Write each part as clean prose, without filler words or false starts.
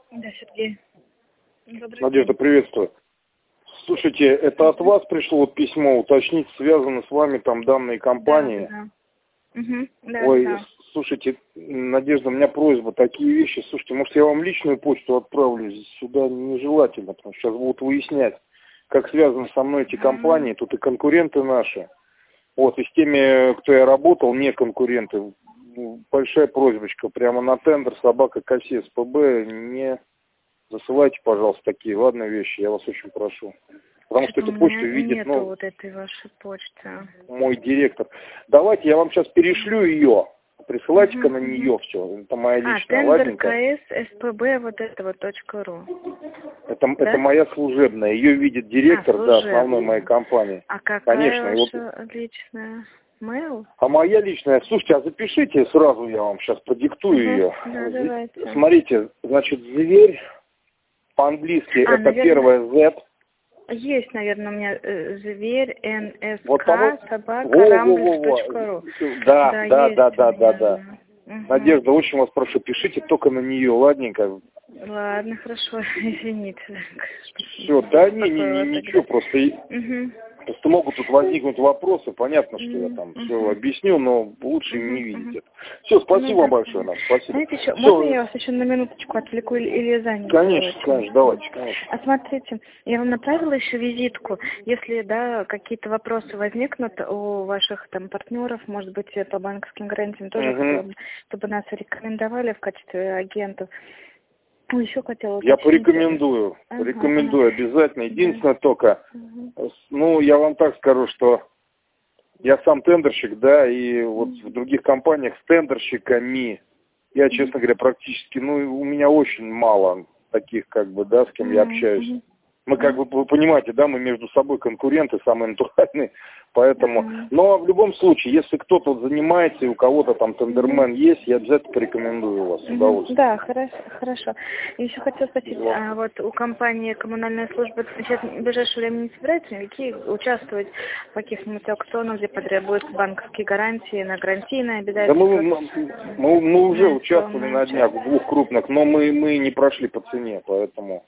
Да, Сергей. Добрый Надежда, день. приветствую. Слушайте, это от вас пришло вот письмо, уточнить, связано с вами там данные компании. Да. Угу. Ой, Да. слушайте, Надежда, у меня просьба, такие вещи. Слушайте, может, я вам личную почту отправлю? Сюда нежелательно, потому что сейчас будут выяснять, как связаны со мной эти компании. Тут и конкуренты наши. Вот, и с теми, кто я работал, не конкуренты. Большая просьбочка, прямо на тендер собака КС СПБ не засылайте, пожалуйста, такие, ладно, вещи, я вас очень прошу. Потому что У эту меня почту видит, нету вот этой вашей почты. мой директор. Давайте я вам сейчас перешлю ее, присылайте-ка на нее все. Это моя личная, тендер ладненько. КС СПБ вот этого .ру. Это моя служебная, ее видит директор, да, основной моей компании. А какая Конечно, ваша личная? Mail? А моя личная, слушайте, а запишите сразу, я вам сейчас продиктую ее. Да, давайте. Смотрите, значит, зверь по-английски это наверное, первое Z. Есть, наверное, у меня зверь НСК Вот собака рамблер.ру. Да. Надежда, очень вас прошу, пишите только на нее, ладненько. Ладно, хорошо, извините. Все, да ничего, просто могут тут возникнуть вопросы, понятно, что я там все объясню, но лучше не видеть это. Все, спасибо вам большое, Надя, спасибо. Знаете, еще, можно я вас еще на минуточку отвлеку или занята? Конечно, давайте, конечно. А смотрите, я вам направила еще визитку. Если, да, какие-то вопросы возникнут у ваших там партнеров, может быть, по банковским гарантиям тоже хотела бы, чтобы нас рекомендовали в качестве агентов. Еще хотела Я порекомендую, рекомендую обязательно. Единственное только, я вам так скажу, что я сам тендерщик, да, и вот в других компаниях с тендерщиками я, честно говоря, практически, у меня очень мало таких, с кем я общаюсь. Мы, вы понимаете, да, мы между собой конкуренты, самые натуральные, поэтому... Но в любом случае, если кто-то занимается и у кого-то там тендермен есть, я обязательно порекомендую вас с удовольствием. Да, хорошо. Еще хотела спросить, а вот у компании коммунальная служба сейчас в ближайшее время не собирается никакие участвовать в каких-нибудь аукционах, где потребуются банковские гарантии на гарантийные обязательства? Да мы уже участвовали на днях в 2 крупных, но мы не прошли по цене, поэтому...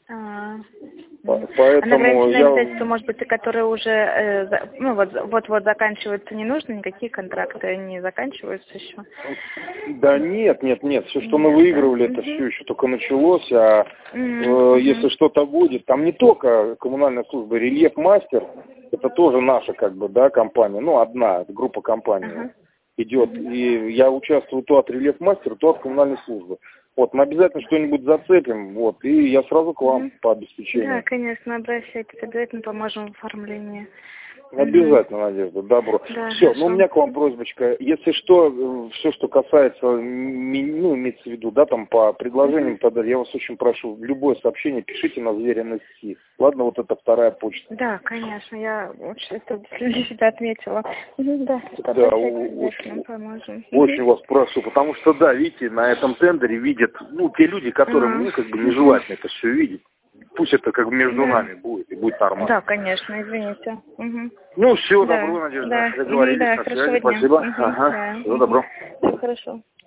А на гарантийные обязательства, может быть, которые уже вот заканчиваются, не нужно, никакие контракты не заканчиваются еще? Да нет, все, что мы выигрывали, это все еще только началось, а если что-то будет, там не только коммунальная служба, Рельеф Мастер, это тоже наша компания, одна группа компаний идет, и я участвую то от Рельеф Мастера, то от коммунальной службы. Вот, мы обязательно что-нибудь зацепим, и я сразу к вам по обеспечению. Да, конечно, обращайтесь, обязательно поможем в оформлении. Обязательно, Надежда, добро. Да, все, у меня к вам просьбочка. Если что, все, что касается, имеется в виду, да, там по предложениям, тогда я вас очень прошу, любое сообщение пишите на Зверь НСС. Ладно, вот это вторая почта. Да, конечно, я это для себя отметила. Да, очень поможем. Очень вас прошу, потому что, да, видите, на этом тендере видят, те люди, которым, нежелательно это все видеть. Пусть это между нами будет, и будет нормально. Да, конечно, извините. Все, добро, Надежда. Да, Договорились, на связи. Спасибо. Всего Всего добро. Все хорошо.